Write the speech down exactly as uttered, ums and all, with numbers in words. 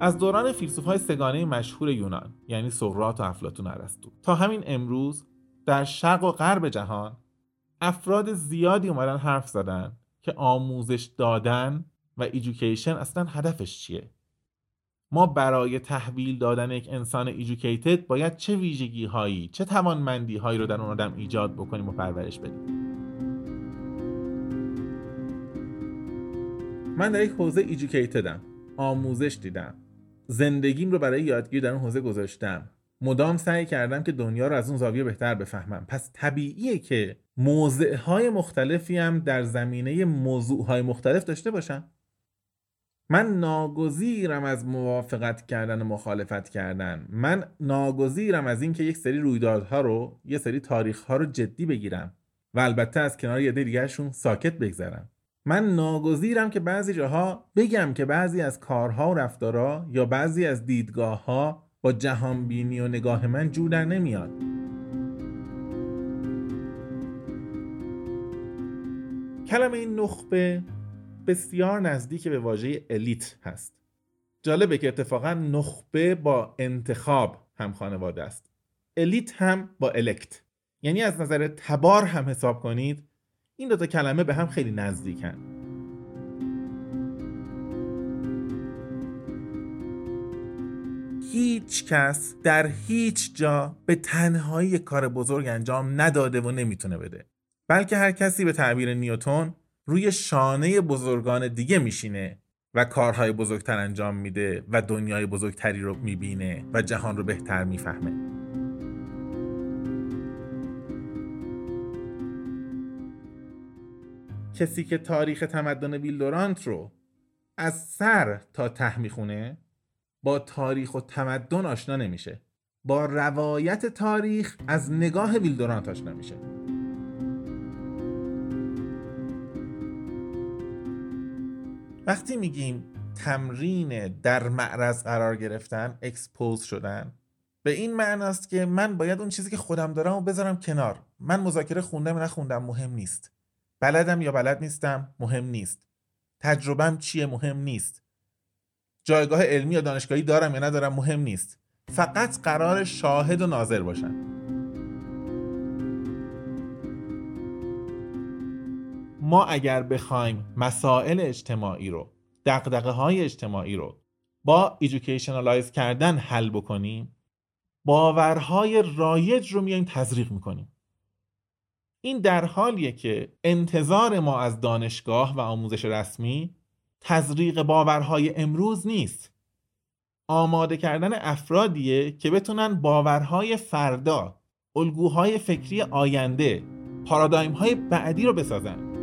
از دوران فیلسوف‌های سگانه مشهور یونان یعنی سقراط و افلاطون و ارسطو تا همین امروز در شرق و غرب جهان افراد زیادی اومدن حرف زدن که آموزش دادن و ایژوکیشن اصلا هدفش چیه. ما برای تحویل دادن یک انسان ایژوکیتد باید چه ویژگی هایی، چه توانمندی هایی رو در اون آدم ایجاد بکنیم و پرورش بدیم. من در یک حوزه ایژوکیتدم، آموزش دیدم، زندگیم رو برای یادگیری در اون حوزه گذاشتم، مدام سعی کردم که دنیا رو از اون زاویه بهتر بفهمم. پس طبیعیه که موضعهای مختلفی هم در زمینه موضوعهای مختلف داشته باشم. من ناگزیرم از موافقت کردن و مخالفت کردن. من ناگزیرم از این که یک سری رویدادها رو، یه سری تاریخها رو جدی بگیرم و البته از کنار یه عده دیگه‌شون ساکت بگذرم. من ناگزیرم که بعضی جاها بگم که بعضی از کارها و رفتارها یا بعضی از دیدگاه‌ها با جهانبینی و نگاه من جور در نمیاد. کلمه این نخبه بسیار نزدیک به واژه الیت هست. جالبه که اتفاقا نخبه با انتخاب هم خانواده است. الیت هم با الکت. یعنی از نظر تبار هم حساب کنید این دو تا کلمه به هم خیلی نزدیکن. هیچ کس در هیچ جا به تنهایی کار بزرگ انجام نداده و نمیتونه بده. بلکه هر کسی به تعبیر نیوتن روی شانه بزرگان دیگه میشینه و کارهای بزرگتر انجام میده و دنیای بزرگتری رو میبینه و جهان رو بهتر میفهمه. کسی که تاریخ تمدن ویل دورانت رو از سر تا ته میخونه با تاریخ و تمدن آشنا نمیشه. با روایت تاریخ از نگاه ویل دورانت آشنا میشه. وقتی میگیم تمرین در معرض قرار گرفتن، اکسپوز شدن، به این معناست که من باید اون چیزی که خودم دارم رو بذارم کنار. من مذاکره خوندم نخوندم مهم نیست. بلدم یا بلد نیستم مهم نیست. تجربم چیه مهم نیست. جایگاه علمی یا دانشگاهی دارم یا ندارم مهم نیست. فقط قرار شاهد و ناظر باشم. ما اگر بخوایم مسائل اجتماعی رو، دغدغه های اجتماعی رو با ایژوکیشنالایز کردن حل بکنیم، باورهای رایج رو میایم تزریق میکنیم. این در حالیه که انتظار ما از دانشگاه و آموزش رسمی تزریق باورهای امروز نیست. آماده کردن افرادیه که بتونن باورهای فردا، الگوهای فکری آینده، پارادایم‌های بعدی رو بسازن.